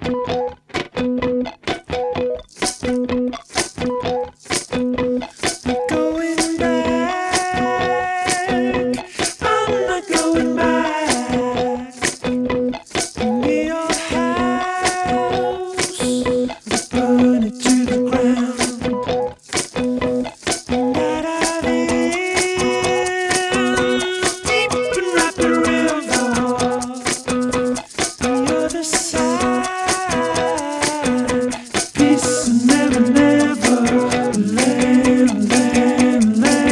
Going back, I'm not going back. Near your house, burn it to the ground. That I've deep and rapid river, the other side, peace and never, never land, land,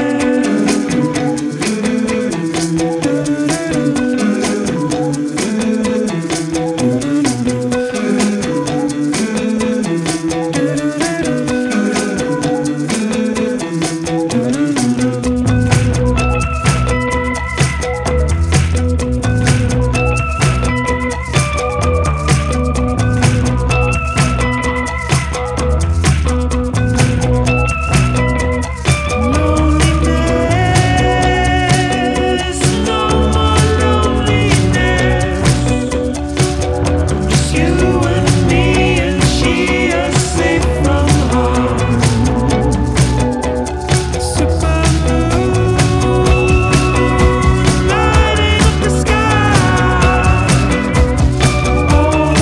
loneliness, no more loneliness. Just you and me and she are safe from harm. Supermoon lighting up the sky. All the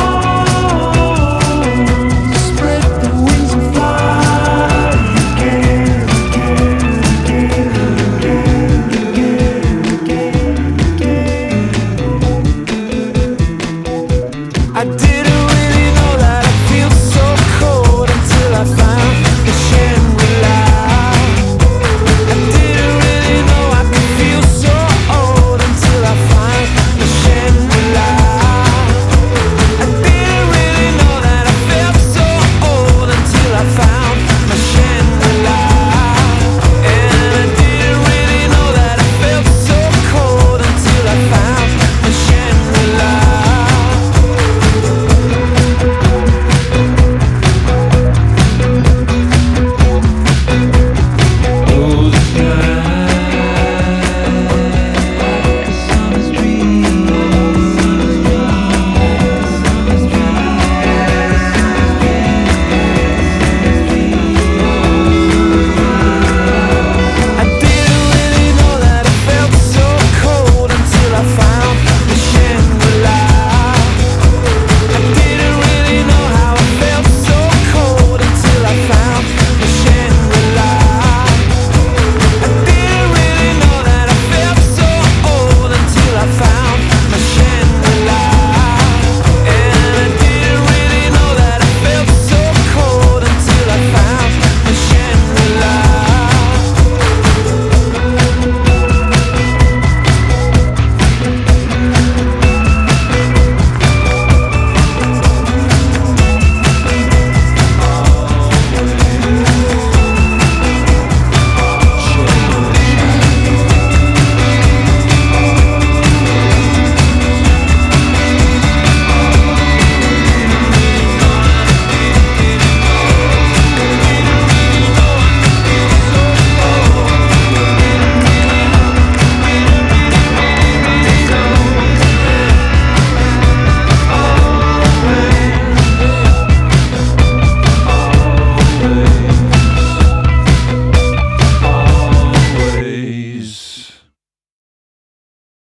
swans spread their wings and fly again, again, again, again, again, again. I did